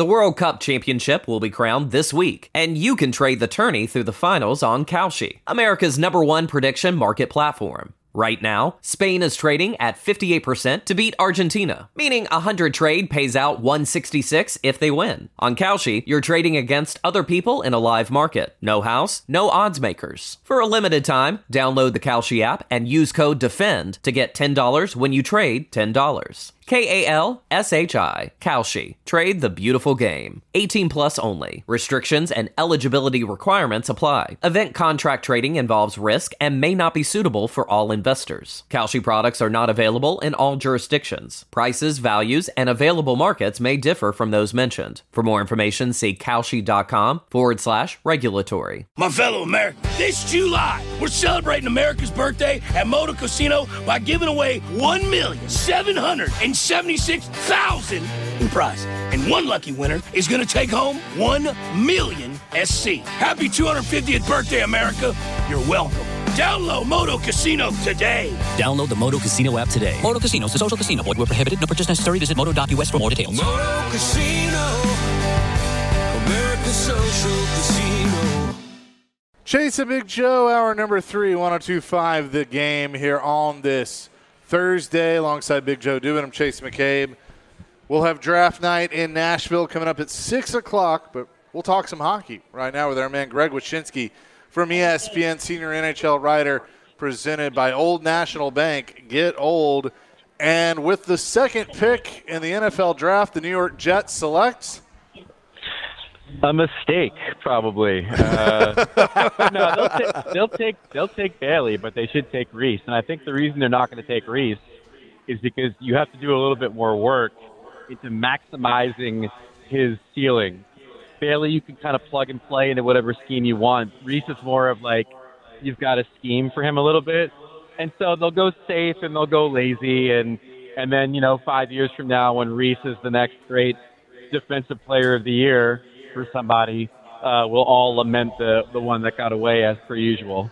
The World Cup Championship will be crowned this week, and you can trade the tourney through the finals on Kalshi, America's #1 prediction market platform. Right now, Spain is trading at 58% to beat Argentina, meaning 100 trade pays out 166 if they win. On Kalshi, you're trading against other people in a live market. No house, no odds makers. For a limited time, download the Kalshi app and use code DEFEND to get $10 when you trade $10. Kalshi. Kalshi. Trade the beautiful game. 18 plus only. Restrictions and eligibility requirements apply. Event contract trading involves risk and may not be suitable for all investors. Kalshi products are not available in all jurisdictions. Prices, values, and available markets may differ from those mentioned. For more information, see Kalshi.com/regulatory. My fellow Americans, this July, we're celebrating America's birthday at Moto Casino by giving away $1,776,000 in prizes. And one lucky winner is going to take home $1 million SC. Happy 250th birthday, America. You're welcome. Download Moto Casino today. Download the Moto Casino app today. Moto Casino is a social casino. Void where prohibited. No purchase necessary. Visit moto.us for more details. Moto Casino, America's social casino. Chase and Big Joe, hour number 3, 102.5 The Game here on this Thursday alongside Big Joe Dubin. I'm Chase McCabe. We'll have draft night in Nashville coming up at 6 o'clock, but we'll talk some hockey right now with our man Greg Wyshynski from ESPN, senior NHL writer, presented by Old National Bank. Get old. And with the second pick in the NFL draft, the New York Jets select a mistake, probably. No, they'll take Bailey, but they should take Reese. And I think the reason they're not going to take Reese is because you have to do a little bit more work into maximizing his ceiling. Bailey, you can kind of plug and play into whatever scheme you want. Reese is more of like you've got a scheme for him a little bit, and so they'll go safe and they'll go lazy, and then 5 years from now when Reese is the next great defensive player of the year for somebody, we'll all lament the one that got away as per usual.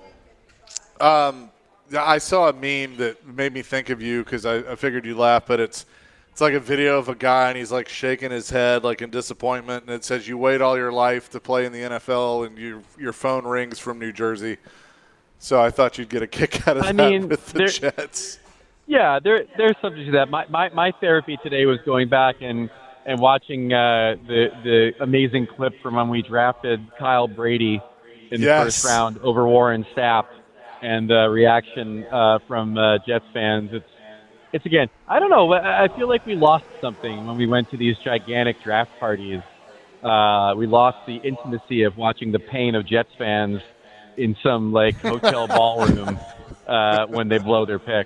I saw a meme that made me think of you because I figured you'd laugh, but it's like a video of a guy and he's like shaking his head like in disappointment, and it says you wait all your life to play in the NFL and your phone rings from New Jersey. So I thought you'd get a kick out of that with the Jets. Yeah, there's something to that. My therapy today was going back and watching the amazing clip from when we drafted Kyle Brady in the first round over Warren Sapp, and the reaction from Jets fans. It's again, I don't know. I feel like we lost something when we went to these gigantic draft parties. We lost the intimacy of watching the pain of Jets fans in some hotel ballroom when they blow their pick.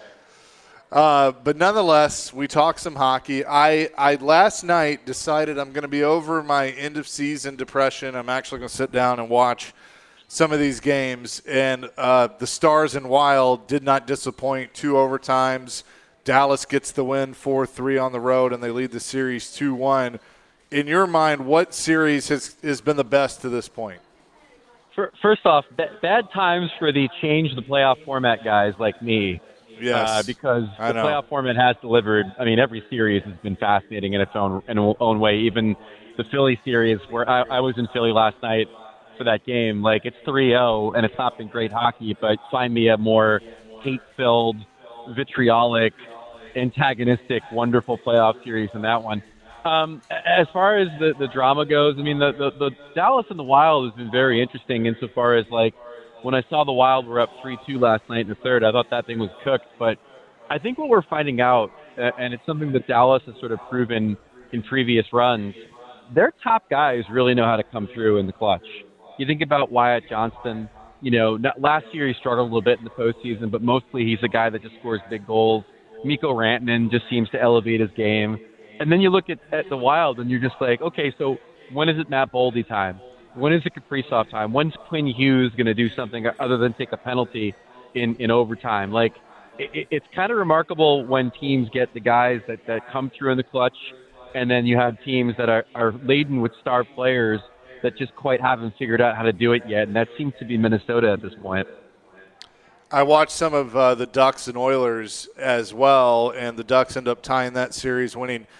But nonetheless, we talked some hockey. I last night decided I'm going to be over my end-of-season depression. I'm actually going to sit down and watch some of these games. And the Stars and Wild did not disappoint. 2 overtimes. Dallas gets the win 4-3 on the road, and they lead the series 2-1. In your mind, what series has been the best to this point? First off, bad times for the change the playoff format guys like me. Yes, because the playoff format has delivered. I mean, every series has been fascinating in its own way. Even the Philly series, where I was in Philly last night for that game, it's 3-0, and it's not been great hockey, but find me a more hate-filled, vitriolic, antagonistic, wonderful playoff series than that one. As far as the drama goes, I mean, the Dallas and the Wild has been very interesting insofar as, when I saw the Wild were up 3-2 last night in the third, I thought that thing was cooked. But I think what we're finding out, and it's something that Dallas has sort of proven in previous runs, their top guys really know how to come through in the clutch. You think about Wyatt Johnston. Last year he struggled a little bit in the postseason, but mostly he's a guy that just scores big goals. Mikko Rantanen just seems to elevate his game. And then you look at the Wild, and you're just like, okay, so when is it Matt Boldy time? When is it Kaprizov time? When's Quinn Hughes going to do something other than take a penalty in overtime? It's kind of remarkable when teams get the guys that come through in the clutch, and then you have teams that are laden with star players that just quite haven't figured out how to do it yet, and that seems to be Minnesota at this point. I watched some of the Ducks and Oilers as well, and the Ducks end up tying that series, winning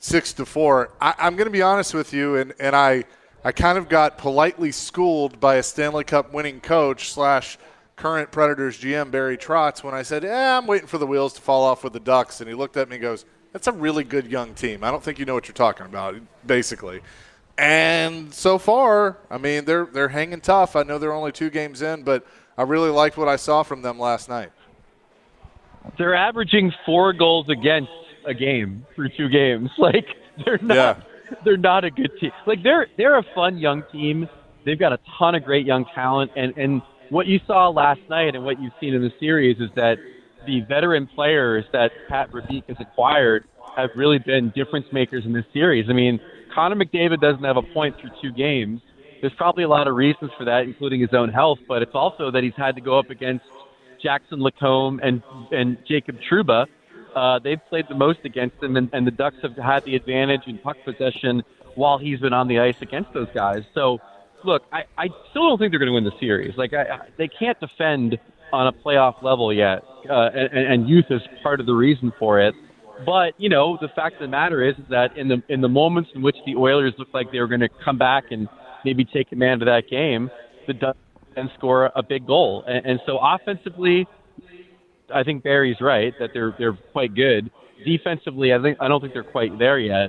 6-4. I'm going to be honest with you, and I kind of got politely schooled by a Stanley Cup winning coach / current Predators GM Barry Trotz when I said, I'm waiting for the wheels to fall off with the Ducks. And he looked at me and goes, that's a really good young team. I don't think you know what you're talking about, basically. And so far, I mean, they're hanging tough. I know they're only 2 games in, but I really liked what I saw from them last night. They're averaging 4 goals against a game through 2 games. Like, they're not a good team. Like, they're a fun young team. They've got a ton of great young talent, and what you saw last night and what you've seen in the series is that the veteran players that Pat Verbeek has acquired have really been difference makers in this series. I mean, Connor McDavid doesn't have a point through 2 games. There's probably a lot of reasons for that, including his own health, but it's also that he's had to go up against Jackson Lacombe and Jacob Trouba. They've played the most against him, and the Ducks have had the advantage in puck possession while he's been on the ice against those guys. So, look, I still don't think they're going to win the series. Like, they can't defend on a playoff level yet, and youth is part of the reason for it. But, you know, the fact of the matter is that in the moments in which the Oilers looked like they were going to come back and maybe take command of that game, the Ducks then score a big goal. And so offensively, I think Barry's right that they're quite good. Defensively, I don't think they're quite there yet.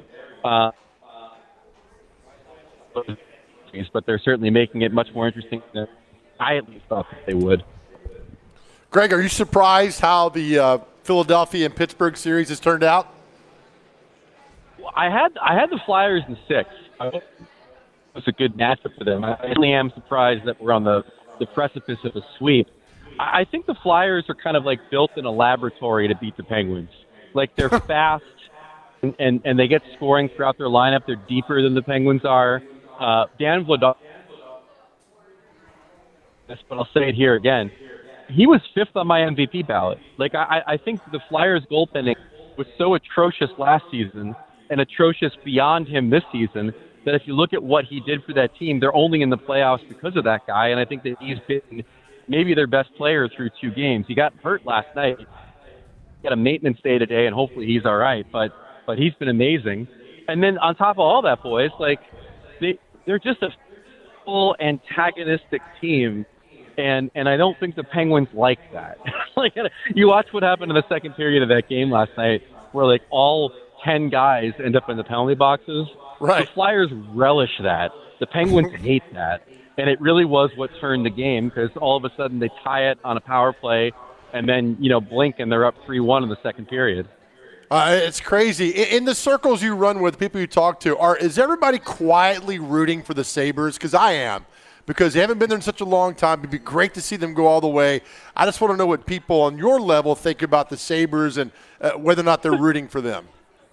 But they're certainly making it much more interesting than I at least thought that they would. Greg, are you surprised how the Philadelphia and Pittsburgh series has turned out? Well, I had the Flyers in 6. It was a good matchup for them. I really am surprised that we're on the precipice of a sweep. I think the Flyers are kind of like built in a laboratory to beat the Penguins. Like, they're fast and they get scoring throughout their lineup. They're deeper than the Penguins are. Dan Vladar, but I'll say it here again. He was 5th on my MVP ballot. Like, I think the Flyers goaltending was so atrocious last season and atrocious beyond him this season that if you look at what he did for that team, they're only in the playoffs because of that guy. And I think that he's been maybe their best player through 2 games. He got hurt last night. He got a maintenance day today, and hopefully he's all right. But he's been amazing. And then on top of all that, boys, like, they're just a full antagonistic team. And I don't think the Penguins like that. Like, you watch what happened in the second period of that game last night, where like all 10 guys end up in the penalty boxes. Right. The Flyers relish that. The Penguins hate that. And it really was what turned the game, because all of a sudden they tie it on a power play, and then, you know, blink and they're up 3-1 in the second period. It's crazy. In the circles you run with, people you talk to, is everybody quietly rooting for the Sabres? Because I am. Because they haven't been there in such a long time. It'd be great to see them go all the way. I just want to know what people on your level think about the Sabres and whether or not they're rooting for them.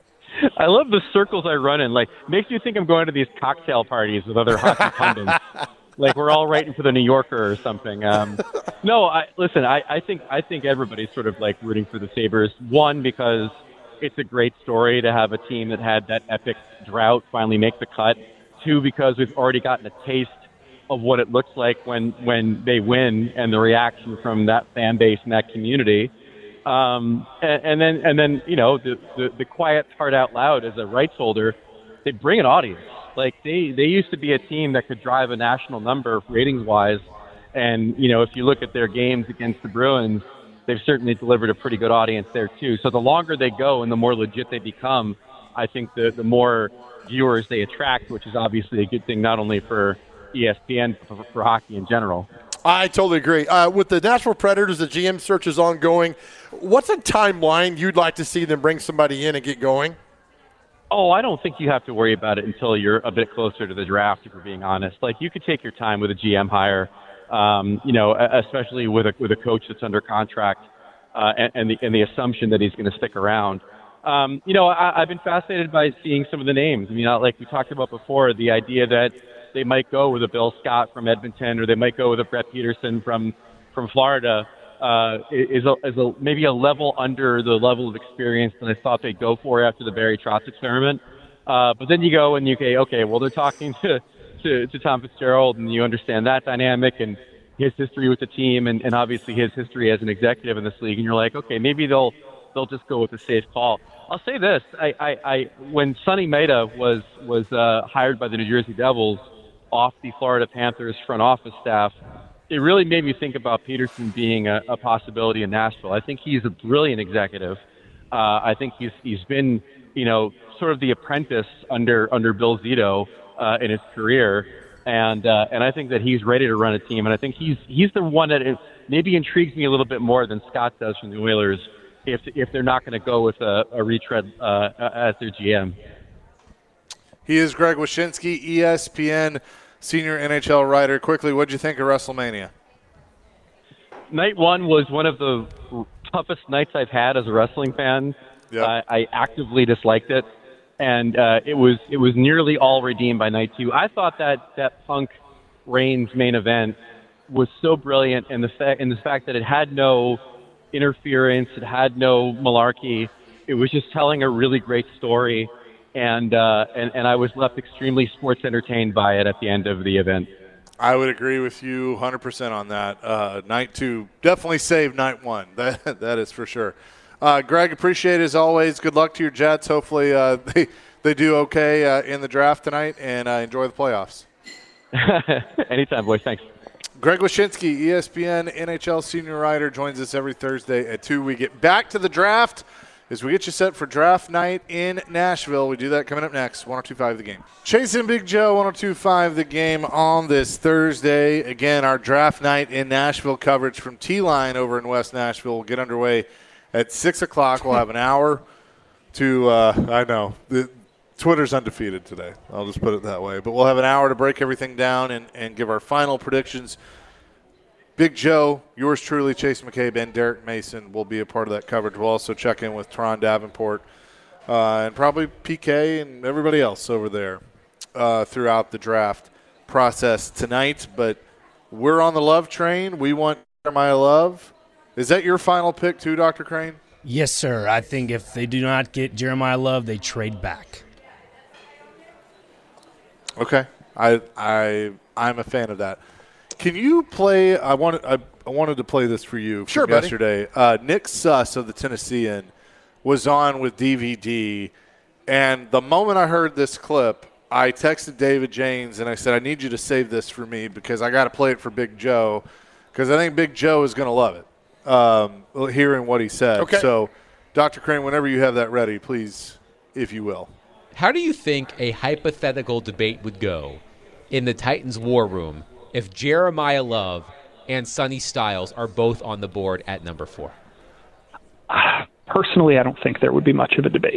I love the circles I run in. Like, makes you think I'm going to these cocktail parties with other hockey pundits. Like, we're all writing for the New Yorker or something. No, I think everybody's sort of like rooting for the Sabres. One, because it's a great story to have a team that had that epic drought finally make the cut. 2, because we've already gotten a taste of what it looks like when they win and the reaction from that fan base and that community. And then you know, the quiet part out loud as a rights holder, they bring an audience. Like, they used to be a team that could drive a national number ratings wise. And, you know, if you look at their games against the Bruins, they've certainly delivered a pretty good audience there too. So the longer they go and the more legit they become, I think the more viewers they attract, which is obviously a good thing, not only for ESPN, but for hockey in general. I totally agree. With the Nashville Predators, the GM search is ongoing. What's a timeline you'd like to see them bring somebody in and get going? Oh, I don't think you have to worry about it until you're a bit closer to the draft, if we're being honest. Like, you could take your time with a GM hire, you know, especially with a coach that's under contract, and the assumption that he's going to stick around. You know, I've been fascinated by seeing some of the names. I mean, like we talked about before, the idea that they might go with a Bill Scott from Edmonton, or they might go with a Brett Peterson from Florida, is maybe a level under the level of experience than I thought they'd go for after the Barry Trotz experiment. But then you go and you say, okay, well, they're talking to Tom Fitzgerald, and you understand that dynamic and his history with the team, and obviously his history as an executive in this league, and you're like, okay, maybe they'll they'll just go with a safe call. I'll say this: I when Sonny Maeda was hired by the New Jersey Devils off the Florida Panthers front office staff, it really made me think about Peterson being a possibility in Nashville. I think he's a brilliant executive. I think he's been, sort of the apprentice under Bill Zito in his career, and I think that he's ready to run a team. And I think he's the one that maybe intrigues me a little bit more than Scott does from the Oilers, if they're not going to go with a retread as their GM. He is Greg Wyshynski, ESPN senior NHL writer. Quickly, what'd you think of WrestleMania? Night one was one of the toughest nights I've had as a wrestling fan. Yep. I actively disliked it, and it was nearly all redeemed by night two. I thought that Punk Reigns main event was so brilliant in the fact that it had no interference, it had no malarkey. It was just telling a really great story, and I was left extremely sports entertained by it at the end of the event. I would agree with you 100% on that. Night two definitely saved night one. That is for sure. Greg, appreciate it as always. Good luck to your Jets. Hopefully they do okay in the draft tonight, and enjoy the playoffs. Anytime, boys. Thanks. Greg Wyshynski, ESPN NHL senior writer, joins us every Thursday at 2. We get back to the draft as we get you set for draft night in Nashville. We do that coming up next. 102.5 The Game. Chase and Big Joe, 102.5 The Game on this Thursday. Again, our draft night in Nashville coverage from T-Line over in West Nashville will get underway at 6 o'clock. We'll have an hour to, I know, Twitter's undefeated today. I'll just put it that way. But we'll have an hour to break everything down and give our final predictions. Big Joe, yours truly, Chase McCabe, and Derek Mason will be a part of that coverage. We'll also check in with Teron Davenport and probably PK and everybody else over there throughout the draft process tonight. But we're on the love train. We want Jeremiah Love. Is that your final pick too, Dr. Crane? Yes, sir. I think if they do not get Jeremiah Love, they trade back. Okay. I'm a fan of that. Can you play? I wanted to play this for you sure, from yesterday. Nick Suss of the Tennessean was on with DVD, and the moment I heard this clip, I texted David James and I said, I need you to save this for me because I got to play it for Big Joe because I think Big Joe is going to love it, hearing what he said. Okay. So, Dr. Crane, whenever you have that ready, please, if you will. How do you think a hypothetical debate would go in the Titans war room if Jeremiah Love and Sonny Styles are both on the board at number 4? Personally, I don't think there would be much of a debate.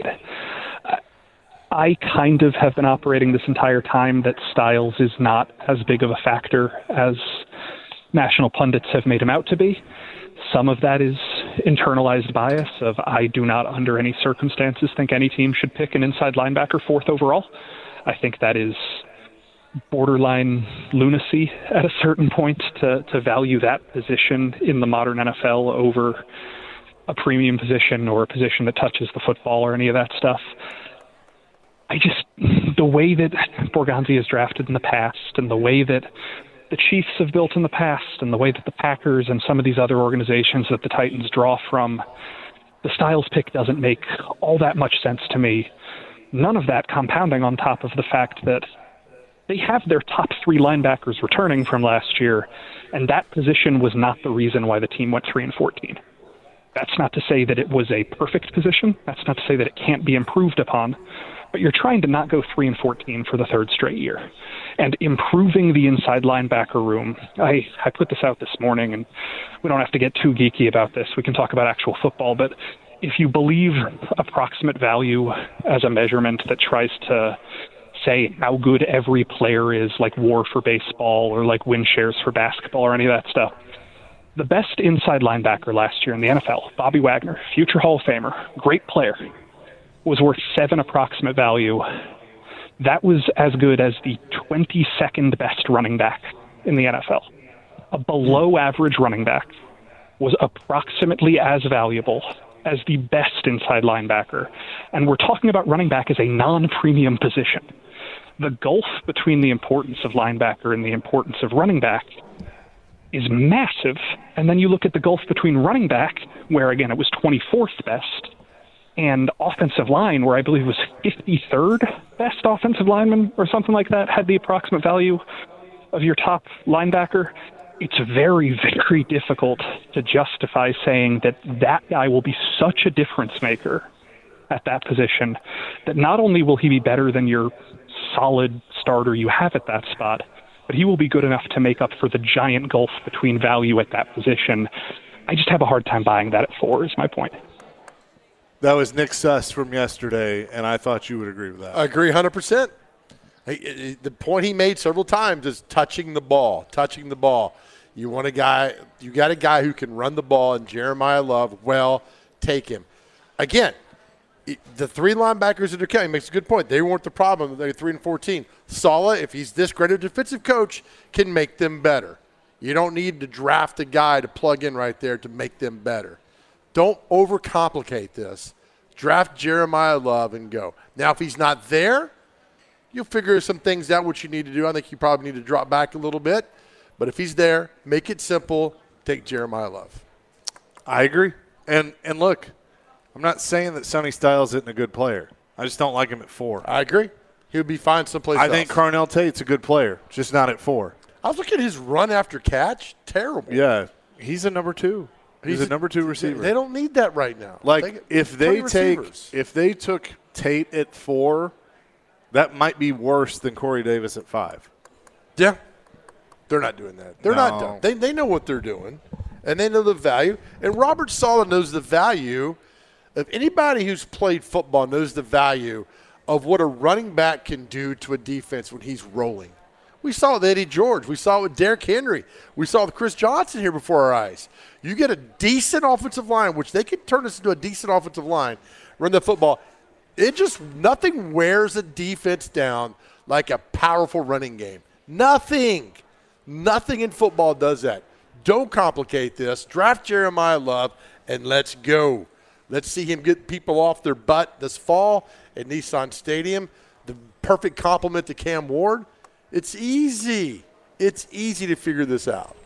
I kind of have been operating this entire time that Styles is not as big of a factor as national pundits have made him out to be. Some of that is internalized bias of I do not under any circumstances think any team should pick an inside linebacker 4th overall. I think that is borderline lunacy at a certain point to value that position in the modern NFL over a premium position or a position that touches the football or any of that stuff. The way that Borgonzi is drafted in the past and the way that the Chiefs have built in the past and the way that the Packers and some of these other organizations that the Titans draw from, the Styles pick doesn't make all that much sense to me. None of that compounding on top of the fact that they have their top 3 linebackers returning from last year, and that position was not the reason why the team went 3-14. That's not to say that it was a perfect position. That's not to say that it can't be improved upon. But you're trying to not go 3-14 for the 3rd straight year. And improving the inside linebacker room, I put this out this morning, and we don't have to get too geeky about this. We can talk about actual football, but if you believe approximate value as a measurement that tries to say how good every player is, like WAR for baseball or like win shares for basketball or any of that stuff, the best inside linebacker last year in the NFL, Bobby Wagner, future Hall of Famer, great player, was worth 7 approximate value. That was as good as the 22nd best running back in the NFL. A below average running back was approximately as valuable as the best inside linebacker. And we're talking about running back as a non-premium position. The gulf between the importance of linebacker and the importance of running back is massive. And then you look at the gulf between running back, where, again, it was 24th best, and offensive line, where I believe it was 53rd best offensive lineman or something like that, had the approximate value of your top linebacker. It's very, very difficult to justify saying that that guy will be such a difference maker at that position that not only will he be better than your solid starter you have at that spot, but he will be good enough to make up for the giant gulf between value at that position. I just have a hard time buying that at 4 is my point. That was Nick Suss from yesterday, and I thought you would agree with that. I agree 100%. The point he made several times is touching the ball. You got a guy who can run the ball, and Jeremiah Love, take him. Again, the 3 linebackers that are coming makes a good point. They weren't the problem. They're 3 and 14. Saleh, if he's this great a defensive coach, can make them better. You don't need to draft a guy to plug in right there to make them better. Don't overcomplicate this. Draft Jeremiah Love and go. Now, if he's not there, you'll figure some things out what you need to do. I think you probably need to drop back a little bit. But if he's there, make it simple. Take Jeremiah Love. I agree. And look, I'm not saying that Sonny Styles isn't a good player. I just don't like him at 4. I agree. He would be fine someplace else. I think Carnell Tate's a good player, just not at 4. I was looking at his run after catch. Terrible. Yeah, he's a number 2. He's a number 2 receiver. They don't need that right now. If they took Tate at 4, that might be worse than Corey Davis at 5. Yeah. They're not doing that. They're not done. They know what they're doing, and they know the value. And Robert Saleh knows the value of anybody who's played football knows the value of what a running back can do to a defense when he's rolling. We saw it with Eddie George. We saw it with Derrick Henry. We saw it with Chris Johnson here before our eyes. You get a decent offensive line, which they could turn this into a decent offensive line, run the football. Nothing wears a defense down like a powerful running game. Nothing in football does that. Don't complicate this. Draft Jeremiah Love, and let's go. Let's see him get people off their butt this fall at Nissan Stadium. The perfect complement to Cam Ward. It's easy. It's easy to figure this out.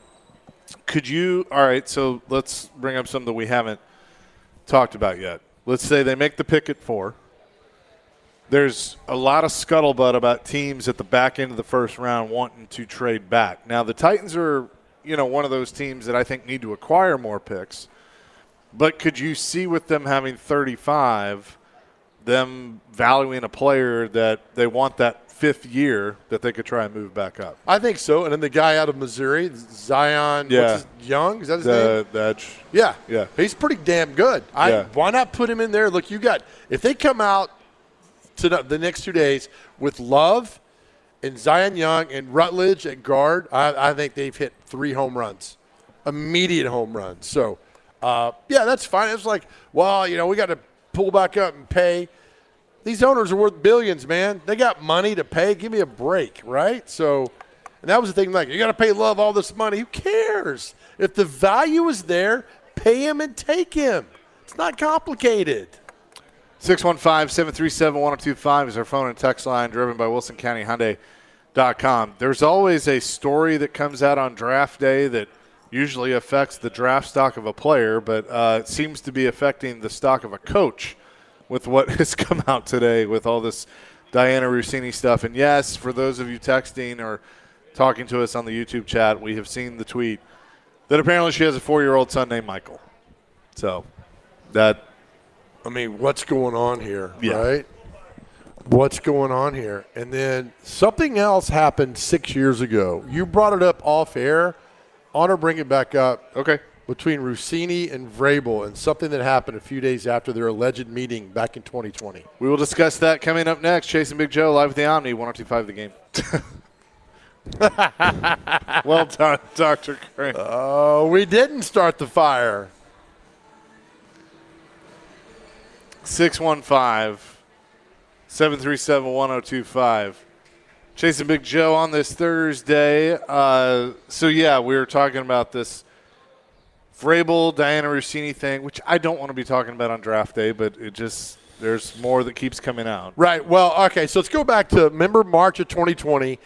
All right, so let's bring up something that we haven't talked about yet. Let's say they make the pick at 4. There's a lot of scuttlebutt about teams at the back end of the first round wanting to trade back. Now, the Titans are, one of those teams that I think need to acquire more picks. But could you see with them having 35, them valuing a player that they want that 5th year that they could try and move back up? I think so. And then the guy out of Missouri, Zion Young, is that his name? That's yeah. He's pretty damn good. Why not put him in there? Look, if they come out to the next 2 days with Love and Zion Young and Rutledge at guard, I think they've hit 3 home runs, immediate home runs. So, that's fine. It's like, we got to pull back up and pay. These owners are worth billions, man. They got money to pay. Give me a break, right? So, and that was the thing, you got to pay Love all this money. Who cares? If the value is there, pay him and take him. It's not complicated. 615-737-1025 is our phone and text line, driven by WilsonCountyHyundai.com. There's always a story that comes out on draft day that usually affects the draft stock of a player, but it seems to be affecting the stock of a coach with what has come out today with all this Diana Rossini stuff. And, yes, for those of you texting or talking to us on the YouTube chat, we have seen the tweet that apparently she has a 4-year-old son named Michael. So that – what's going on here, right? What's going on here? And then something else happened 6 years ago. You brought it up off air. I want to bring it back up. Okay. Between Rossini and Vrabel and something that happened a few days after their alleged meeting back in 2020. We will discuss that coming up next. Chasing Big Joe live at the Omni, 102.5 The Game. Well done, Dr. Crane. Oh, we didn't start the fire. 615-737-1025. Chasing Big Joe on this Thursday. We were talking about this Vrabel, Diana Rossini thing, which I don't want to be talking about on draft day, but there's more that keeps coming out. Right. Well, okay, so let's go back to, remember March of 2020.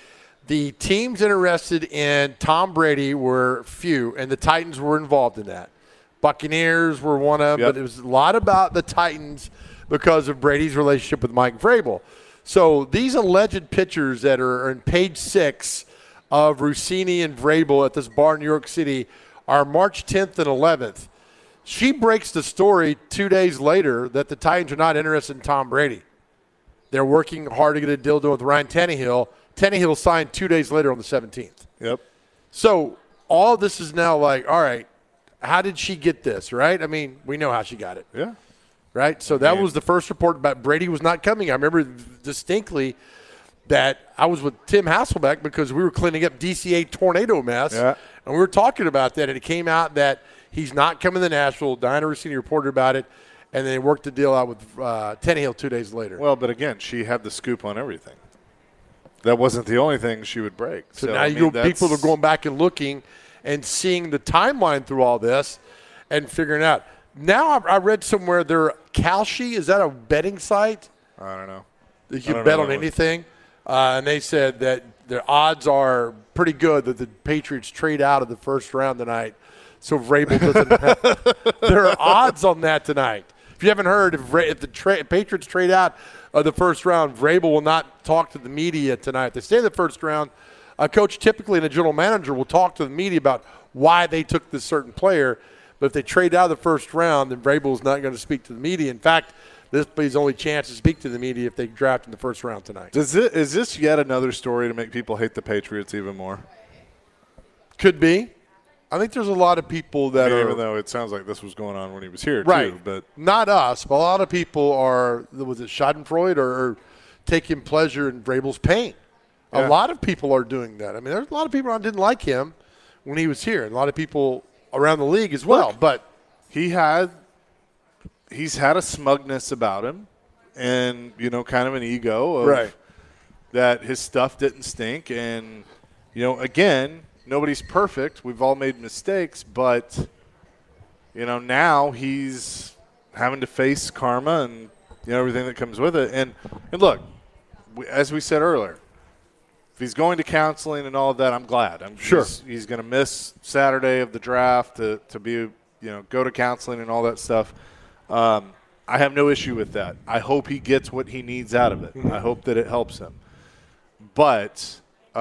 The teams interested in Tom Brady were few, and the Titans were involved in that. Buccaneers were one of them, but it was a lot about the Titans because of Brady's relationship with Mike Vrabel. So these alleged pictures that are in page 6 of Rossini and Vrabel at this bar in New York City are March 10th and 11th. She breaks the story 2 days later that the Titans are not interested in Tom Brady. They're working hard to get a deal done with Ryan Tannehill. Tannehill signed 2 days later on the 17th. Yep. So all this is now like, all right, how did she get this, right? I mean, we know how she got it. Yeah. Right? So that was the first report about Brady was not coming. I remember distinctly that I was with Tim Hasselbeck because we were cleaning up DC-8 tornado mess, and we were talking about that, and it came out that he's not coming to Nashville. Diana Rossini reported about it, and they worked the deal out with Tannehill 2 days later. Well, but again, she had the scoop on everything. That wasn't the only thing she would break. So now people are going back and looking and seeing the timeline through all this and figuring out. Now I read somewhere Kalshi, is that a betting site? I don't know. You can bet on anything. And they said that the odds are pretty good that the Patriots trade out of the first round tonight. So Vrabel doesn't there are odds on that tonight. If you haven't heard, if the Patriots trade out of the first round, Vrabel will not talk to the media tonight. If they stay in the first round, a coach typically and a general manager will talk to the media about why they took this certain player. But if they trade out of the first round, then Vrabel is not going to speak to the media. In fact, this will be his only chance to speak to the media if they draft in the first round tonight. Is this yet another story to make people hate the Patriots even more? Could be. I think there's a lot of people that are – even though it sounds like this was going on when he was here, right, too. But not us, but a lot of people are – was it schadenfreude or taking pleasure in Vrabel's pain? Yeah. A lot of people are doing that. I mean, there's a lot of people that didn't like him when he was here, and a lot of people around the league as well. Look, but he's had a smugness about him and, kind of an ego of that his stuff didn't stink. And, again – nobody's perfect. We've all made mistakes, but, now he's having to face karma and, everything that comes with it. And look, as we said earlier, if he's going to counseling and all of that, I'm glad. I'm sure he's going to miss Saturday of the draft to be, go to counseling and all that stuff. I have no issue with that. I hope he gets what he needs out of it. I hope that it helps him. But,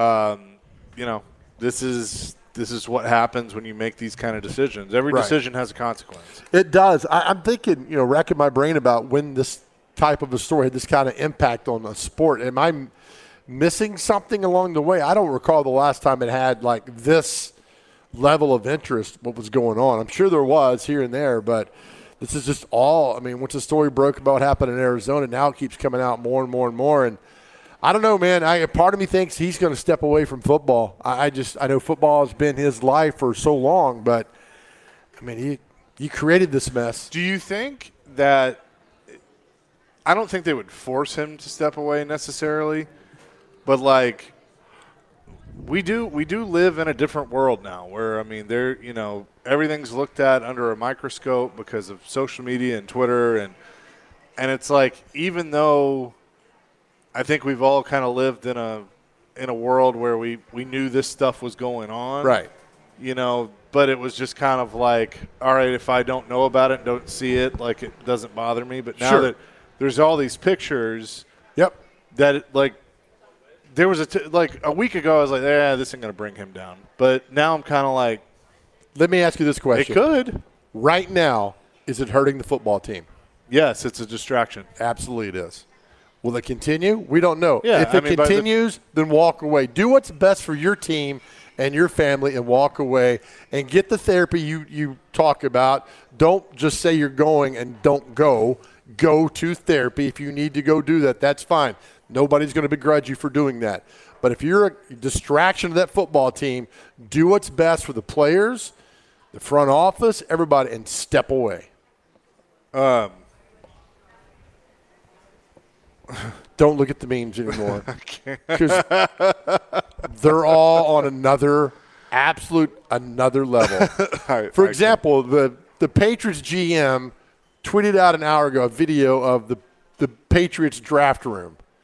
This is what happens when you make these kind of decisions. Every decision has a consequence. It does. I'm thinking, racking my brain about when this type of a story had this kind of impact on a sport. Am I missing something along the way? I don't recall the last time it had like this level of interest, what was going on. I'm sure there was here and there, but this is just all – I mean, once the story broke about what happened in Arizona, now it keeps coming out more and more and more. And I don't know, man. Part of me thinks he's going to step away from football. I know football has been his life for so long, but, I mean, he created this mess. Do you think that – I don't think they would force him to step away necessarily, but, like, we do live in a different world now where, I mean, everything's looked at under a microscope because of social media and Twitter, and it's like even though – I think we've all kind of lived in a world where we knew this stuff was going on. Right. But it was just kind of like, all right, if I don't know about it and don't see it, like it doesn't bother me. But now that there's all these pictures that there was a week ago I was like, this ain't going to bring him down. But now I'm kind of like. Let me ask you this question. It could. Right now, is it hurting the football team? Yes, it's a distraction. Absolutely it is. Will it continue? We don't know. Yeah, if it continues, then walk away. Do what's best for your team and your family and walk away and get the therapy you talk about. Don't just say you're going and don't go. Go to therapy. If you need to go do that, that's fine. Nobody's going to begrudge you for doing that. But if you're a distraction to that football team, do what's best for the players, the front office, everybody, and step away. Don't look at the memes anymore because they're all on another level. For example, the Patriots GM tweeted out an hour ago a video of the Patriots draft room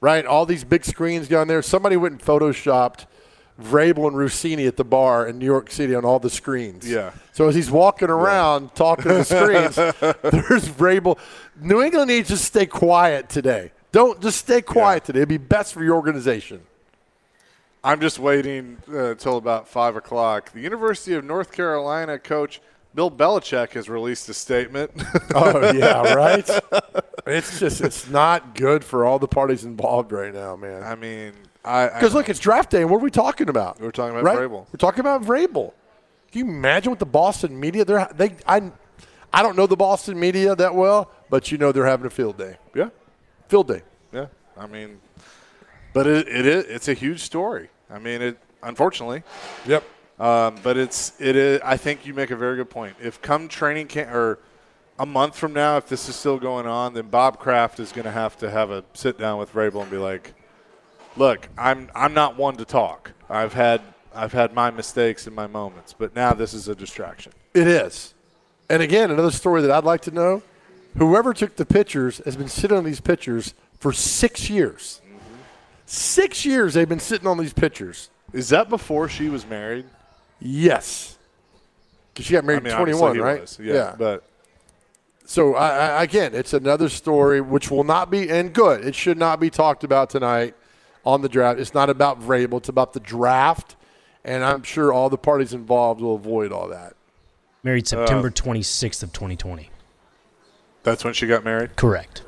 right? All these big screens down there. Somebody went and photoshopped Vrabel and Rossini at the bar in New York City on all the screens. Yeah. So as he's walking around talking to the screens, there's Vrabel. New England needs to stay quiet today. Don't just stay quiet today. It'd be best for your organization. I'm just waiting until about 5 o'clock. The University of North Carolina coach Bill Belichick has released a statement. Oh, yeah, right? It's not good for all the parties involved right now, man. I mean, because look, it's draft day, and what are we talking about? We're talking about Vrabel. We're talking about Vrabel. Can you imagine what the Boston media? I don't know the Boston media that well, but you know they're having a field day. Yeah, field day. Yeah, I mean, but it's a huge story. I mean, unfortunately. Yep. But it is. I think you make a very good point. If come training camp or a month from now, if this is still going on, then Bob Kraft is going to have a sit down with Vrabel and be like, "Look, I'm not one to talk. I've had my mistakes and my moments, but now this is a distraction." It is. And again, another story that I'd like to know: whoever took the pictures has been sitting on these pictures for 6 years. 6 years they've been sitting on these pictures. Is that before she was married? Yes. Because she got married at 21, right? Yeah. But so, again, it's another story which will not be – and good. It should not be talked about tonight on the draft. It's not about Vrabel. It's about the draft, and I'm sure all the parties involved will avoid all that. Married September 26th of 2020. That's when she got married? Correct.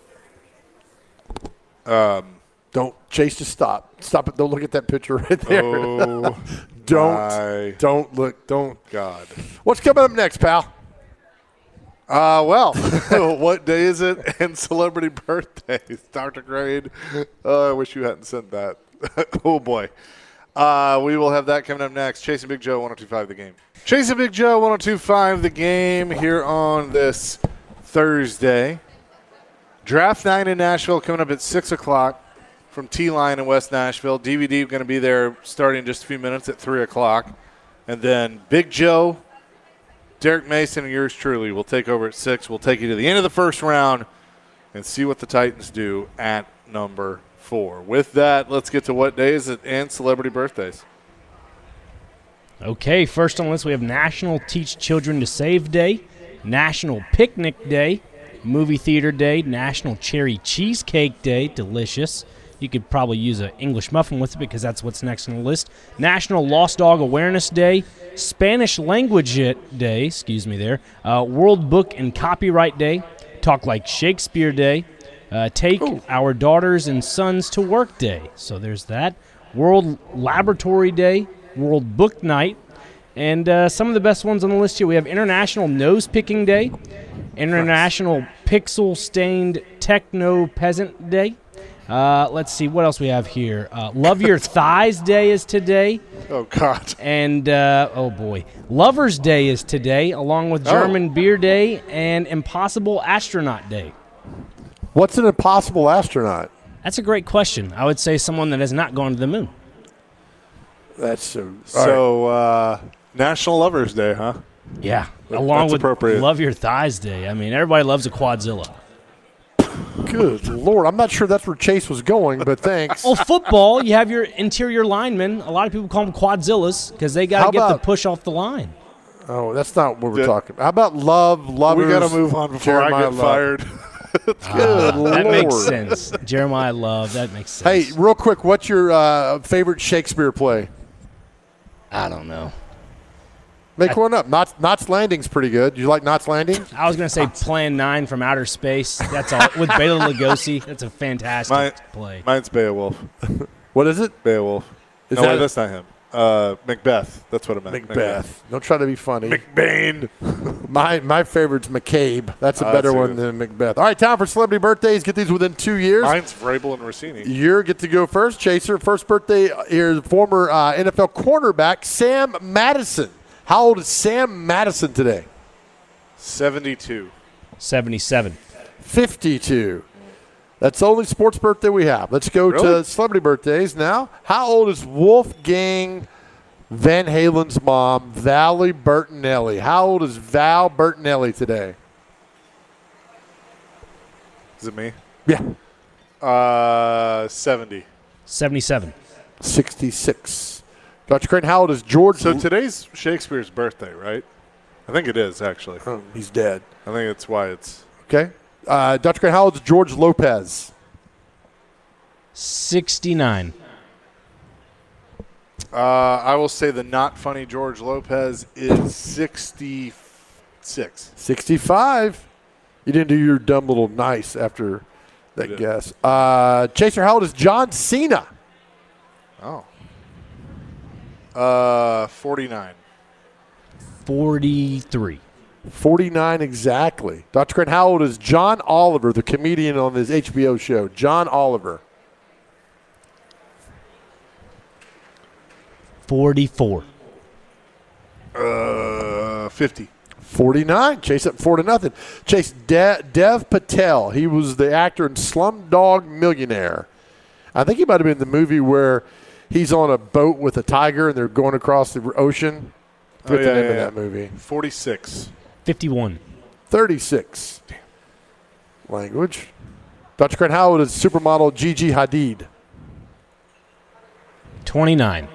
Don't – Chase, just stop. Stop it. Don't look at that picture right there. Oh, Don't look. Don't. God. What's coming up next, pal? Well, what day is it? And celebrity birthdays. Dr. Grade. I wish you hadn't sent that. Oh, boy. We will have that coming up next. Chasing Big Joe, 102.5 The Game. Chasing Big Joe, 102.5 The Game here on this Thursday. Draft night in Nashville coming up at 6 o'clock from T-Line in West Nashville. DVD going to be there starting in just a few minutes at 3 o'clock. And then Big Joe, Derek Mason, and yours truly will take over at 6. We'll take you to the end of the first round and see what the Titans do at number 4. With that, let's get to what day is it and celebrity birthdays. Okay, first on the list we have National Teach Children to Save Day, National Picnic Day, Movie Theater Day, National Cherry Cheesecake Day, delicious. You could probably use an English muffin with it because that's what's next on the list. National Lost Dog Awareness Day, Spanish Language Day, World Book and Copyright Day, Talk Like Shakespeare Day, Take Our Daughters and Sons to Work Day. So there's that. World Laboratory Day, World Book Night, and some of the best ones on the list here. We have International Nose Picking Day, International Pixel Stained Techno Peasant Day. Let's see what else we have here. Love Your Thighs Day is today. Oh, God. And, oh, boy. Lover's Day is today, along with German Beer Day and Impossible Astronaut Day. What's an impossible astronaut? That's a great question. I would say someone that has not gone to the moon. That's so. National Lovers Day, huh? Yeah, along with appropriate. Love Your Thighs Day. I mean, everybody loves a Quadzilla. Good Lord. I'm not sure that's where Chase was going, but thanks. Oh, football, you have your interior linemen. A lot of people call them Quadzillas because they got to get the push off the line. Oh, that's not what we're talking about. How about lovers? We got to move on before I get fired. Good Lord. That makes sense. Jeremiah Love, that makes sense. Hey, real quick, what's your favorite Shakespeare play? I don't know. Make one up. Knots Landing's pretty good. Do you like Knots Landing? I was going to say Plan 9 from Outer Space. That's all. With Bela Lugosi. That's a fantastic play. Mine's Beowulf. What is it? Beowulf. That's not him. Macbeth. That's what I meant. Macbeth. Don't try to be funny. McBain. My favorite's McCabe. That's a better one than Macbeth. All right, time for celebrity birthdays. Get these within 2 years. Mine's Vrabel and Rossini. You get to go first, Chaser. First birthday here, former NFL cornerback Sam Madison. How old is Sam Madison today? 72. 77. 52. That's the only sports birthday we have. Let's go to celebrity birthdays now. How old is Wolfgang Van Halen's mom, Valerie Bertinelli? How old is Val Bertinelli today? Is it me? Yeah. 70. 77. 66. Dr. Crane, how old is George? So today's Shakespeare's birthday, right? I think it is, actually. He's dead. I think that's why it's... Okay. Dr. Crane, how old is George Lopez? 69. I will say the not funny George Lopez is 66. 65. You didn't do your dumb little nice after that guess. Chaser, how old is John Cena? Oh. 49. 43. 49 exactly. Dr. Crane, how old is John Oliver, the comedian on his HBO show? John Oliver. 44. 50. 49. Chase up 4-0. Chase, Dev Patel. He was the actor in Slumdog Millionaire. I think he might have been in the movie where he's on a boat with a tiger and they're going across the ocean. Forget the name of that movie. 46. 51. 36. Damn. Language. Dr. Crane, how old is supermodel Gigi Hadid? 29.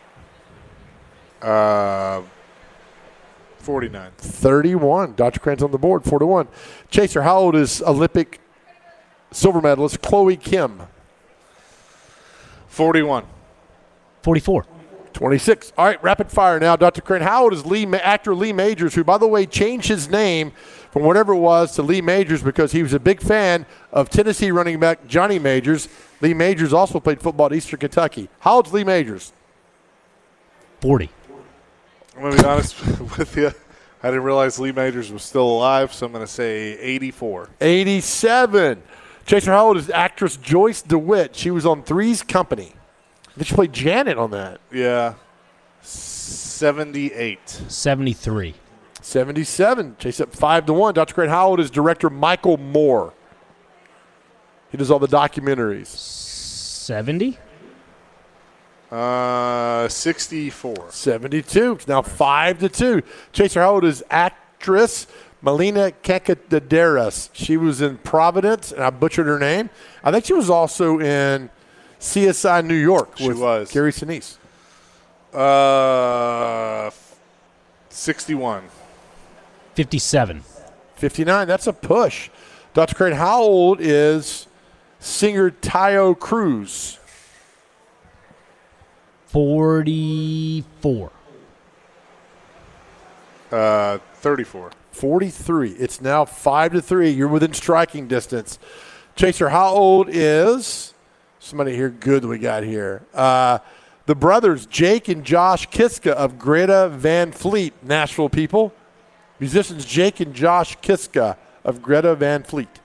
49. 31. Dr. Crane's on the board, 4-1. Chaser, how old is Olympic silver medalist Chloe Kim? 41. 44. 26. All right, rapid fire now. Dr. Crane, how old is actor Lee Majors, who, by the way, changed his name from whatever it was to Lee Majors because he was a big fan of Tennessee running back Johnny Majors. Lee Majors also played football at Eastern Kentucky. How old's Lee Majors? 40. I'm going to be honest with you. I didn't realize Lee Majors was still alive, so I'm going to say 84. 87. Chaser, how old is actress Joyce DeWitt? She was on Three's Company. I think she played Janet on that. Yeah. 78. 73. 77. Chase up 5-1. Dr. Crane, how old is director Michael Moore? He does all the documentaries. 70. 64. 72. It's now 5-2. Chaser, how old is actress Melina Cacadaderas? She was in Providence, and I butchered her name. I think she was also in CSI New York with Gary Sinise. 61. 57. 59. That's a push. Dr. Crane, how old is singer Tayo Cruz? 44. 34. 43. It's now 5-3. You're within striking distance. Chaser, how old is somebody here good that we got here? The brothers, Jake and Josh Kiska of Greta Van Fleet, Nashville people. Musicians Jake and Josh Kiska of Greta Van Fleet.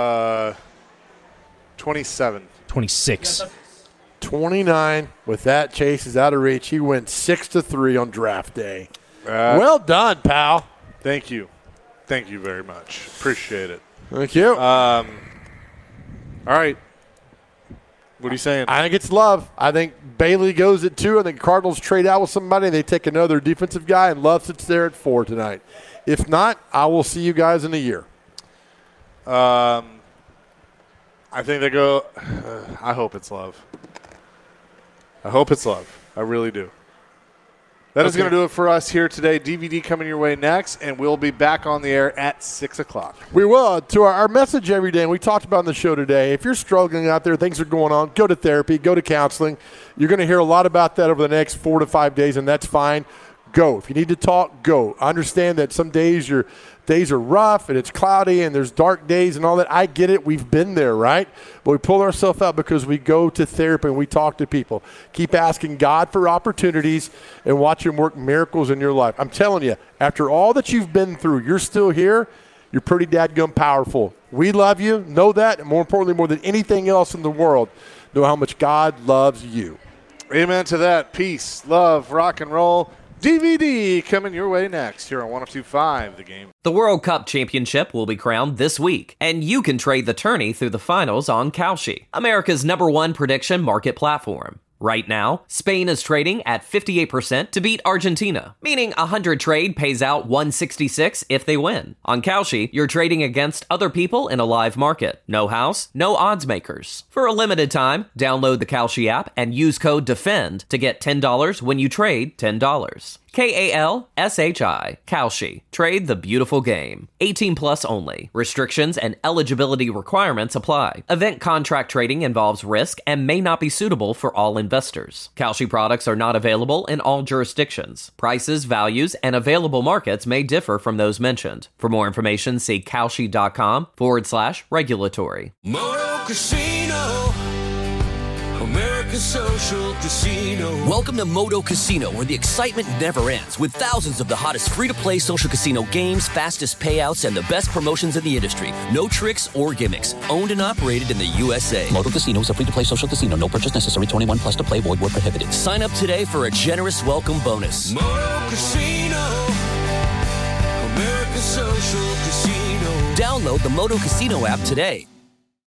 27. 26. 29. With that, Chase is out of reach. He went 6-3 on draft day. Well done, pal. Thank you. Thank you very much. Appreciate it. Thank you. All right. What are you saying? I think it's Love. I think Bailey goes at 2. I think Cardinals trade out with somebody. They take another defensive guy, and Love sits there at 4 tonight. If not, I will see you guys in a year. I think they go I hope it's Love. I hope it's Love. I really do. That is going to do it for us here today. DVD coming your way next, and we'll be back on the air at 6 o'clock. We will. To our message every day, and we talked about on the show today, if you're struggling out there, things are going on, go to therapy, go to counseling. You're going to hear a lot about that over the next 4 to 5 days, and that's fine. Go. If you need to talk, go. I understand that some days your days are rough and it's cloudy and there's dark days and all that. I get it. We've been there, right? But we pull ourselves out because we go to therapy and we talk to people. Keep asking God for opportunities and watch Him work miracles in your life. I'm telling you, after all that you've been through, you're still here. You're pretty dadgum powerful. We love you. Know that. And more importantly, more than anything else in the world, know how much God loves you. Amen to that. Peace, love, rock and roll. DVD coming your way next here on 102.5 The Game. The World Cup Championship will be crowned this week, and you can trade the tourney through the finals on Kalshi, America's #1 prediction market platform. Right now, Spain is trading at 58% to beat Argentina, meaning 100 trade pays out 166 if they win. On Kalshi, you're trading against other people in a live market. No house, no odds makers. For a limited time, download the Kalshi app and use code DEFEND to get $10 when you trade $10. Kalshi. Kalshi. Trade the beautiful game. 18 plus only. Restrictions and eligibility requirements apply. Event contract trading involves risk and may not be suitable for all investors. Kalshi products are not available in all jurisdictions. Prices, values, and available markets may differ from those mentioned. For more information, see Kalshi.com/regulatory. Moto Casino, America's social casino. Welcome to Moto Casino, where the excitement never ends, with thousands of the hottest free-to-play social casino games, fastest payouts, and the best promotions in the industry. No tricks or gimmicks. Owned and operated in the USA. Moto Casino is a free-to-play social casino. No purchase necessary. 21 plus to play. Void where prohibited. Sign up today for a generous welcome bonus. Moto Casino, America's social casino. Download the Moto Casino app today.